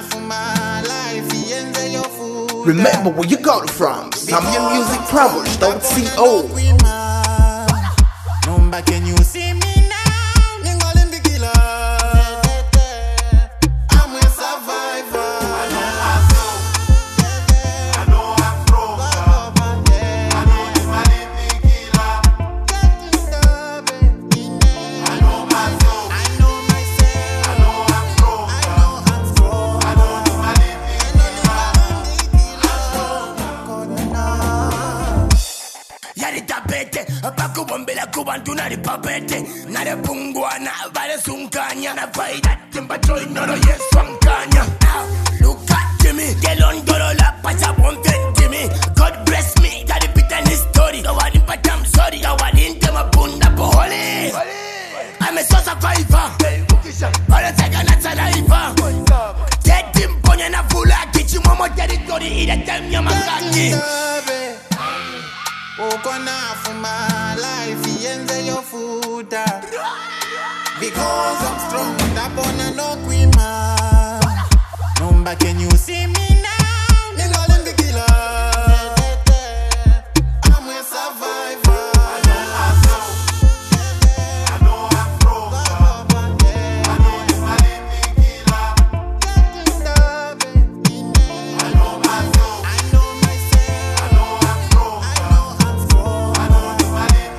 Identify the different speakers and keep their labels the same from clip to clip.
Speaker 1: Remember where you got it from. ZambianMusicPromos.co.
Speaker 2: Number, can you see me now? Ningolim the killer. I'm a survivor. I know I'm broke. I know the man in the killer. I know my soul. I know myself. I know I'm broke. I know the man in the
Speaker 3: Yari tapete, apaku bombela kubantu nari papete. Nare pungwana, vale sunkanya. Na vaida timba joy noro yeswankanya. Look at me, gelon gorola, pacha bonten Jimmy. God bless me, daddy pita ni story. Gawadi patam sorry, gawadi inte mapunda pohole. I'm a source of survivor. Para taka na salaiva. Teti mponya na fula, kichi momo territory, ida tem ya makaki.
Speaker 2: Ukona for my life, yenze your food. Because I'm strong, that on no queen man. Number, can you see me now? Ningolim the killer. I'm a survivor. I know I'm broke. I know the man in the killer. I know my soul. I know myself. I know I'm broke. I know the man in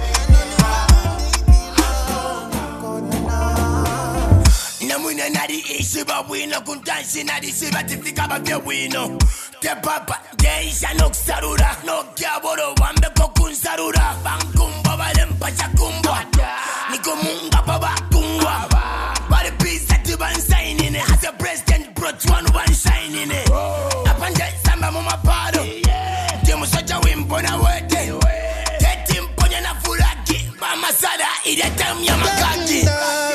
Speaker 3: Namuna nari ishiba wino kuntanshi nari shiba tifika babye wino. Te papa de isha no sarura no kyaboro wambe kokun sarura bankumba balempa chakumba niko munga baba kungwa bari pizza tiban sign in it has a president brought one shine in it apanje samba mama paro demo soja wimbo na wete teti mponya na fulaki mama sada ile tam ya makaki.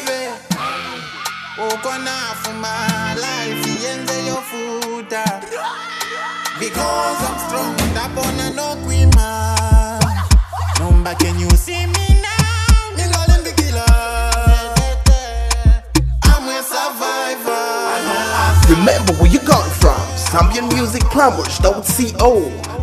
Speaker 2: Ukona for my life, yenze your food. Because I'm strong, that on no queen man. Number, can you see me now? Ningolim the killer. I'm a survivor.
Speaker 1: Remember where you got it from. ZambianMusicPromos.co.